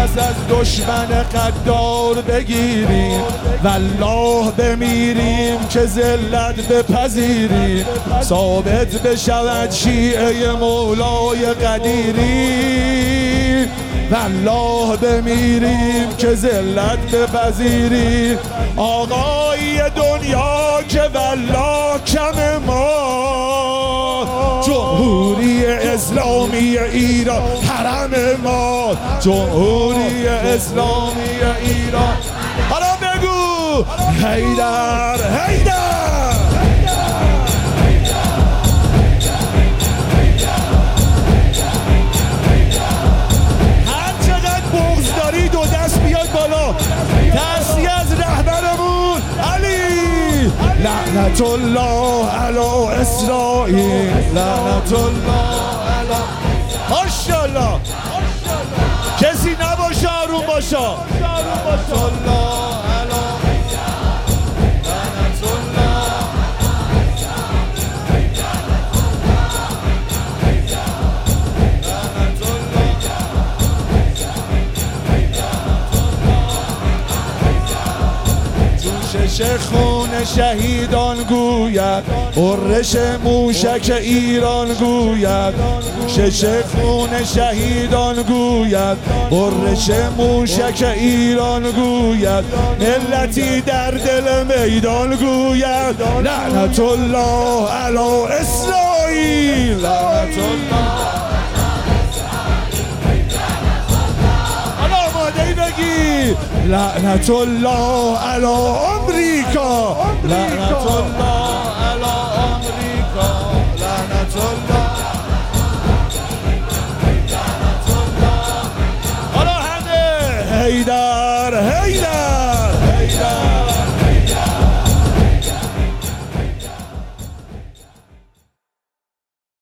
پس از دشمن قدار بگیریم والله بمیریم که ذلت بپذیریم ثابت بشود شیعه مولای قدیری والله بمیریم که ذلت بپذیریم آقای دنیا که والله کم ما جمهوری اسلامی ایران حرم ما جمهوری اسلامی ایران حالا بگو حیدر حیدر هر چقدر بغض داری دو دست بیاد بالا دستی از رهبرمون علی لعنت الله علی اسرائیل لعنت الله علی ماشاءالله کسی نباشه آروم باشه لعنت الله علی لعنت الله جوشش خون شهیدان گوید غرش موشک ایران گوید جوشش خون شهیدان گوید غرش موشک ایران گوید ملتی در دل میدان گوید لعنت الله علی اسرائیل لعنت الله بگی لعنت الله علی امریکا لعنت الله علی امریکا لعنت الله حالا همه حیدر حیدر حیدر